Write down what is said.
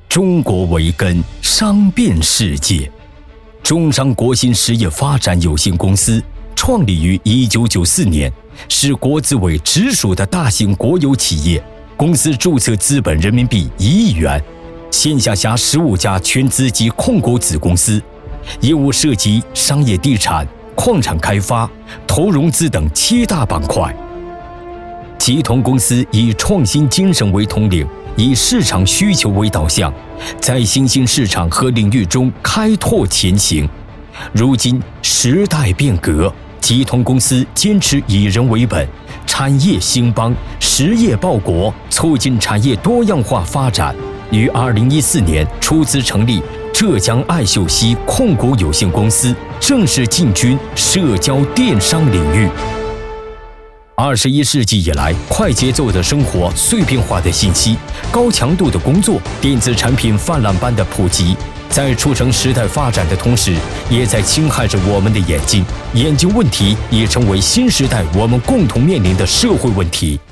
中国为根，商遍世界。中商国新实业发展有限公司创立于1994年，是国资委直属的大型国有企业。公司注册资本人民币1亿元，线下辖15家全资及控股子公司，业务涉及商业地产、矿产开发、投融资等7大板块。集团公司以创新精神为统领，以市场需求为导向，在新兴市场和领域中开拓前行。如今时代变革，集团公司坚持以人为本，产业兴邦，实业报国，促进产业多样化发展。于2014年出资成立浙江爱秀熙控股有限公司，正式进军社交电商领域。21世纪以来，快节奏的生活、碎片化的信息、高强度的工作、电子产品泛滥般的普及，在促成时代发展的同时，也在侵害着我们的眼睛。眼睛问题已成为新时代我们共同面临的社会问题。